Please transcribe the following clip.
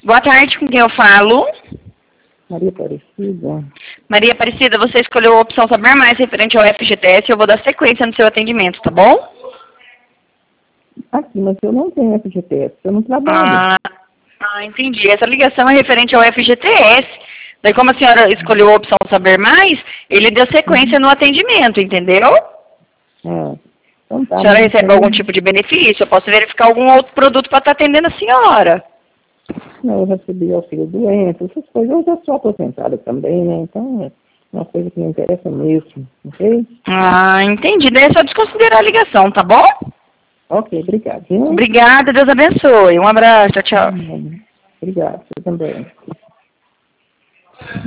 Boa tarde, com quem eu falo? Maria Aparecida. Maria Aparecida, você escolheu a opção Saber Mais referente ao FGTS. Eu vou dar sequência no seu atendimento, tá bom? Aqui, mas eu não tenho FGTS, eu não trabalho. Entendi. Essa ligação é referente ao FGTS. Daí, como a senhora escolheu a opção Saber Mais, ele deu sequência no atendimento, entendeu? Então tá. A senhora recebe então, algum tipo de benefício? Eu posso verificar algum outro produto para estar atendendo a senhora. eu recebi auxílio doença, essas coisas. Eu já sou aposentada também, né? Então é uma coisa que me interessa mesmo, ok? Entendi. Daí é só desconsiderar a ligação, tá bom? Ok, obrigado. Viu? Obrigada, Deus abençoe. Um abraço, tchau, tchau. Obrigado, você também.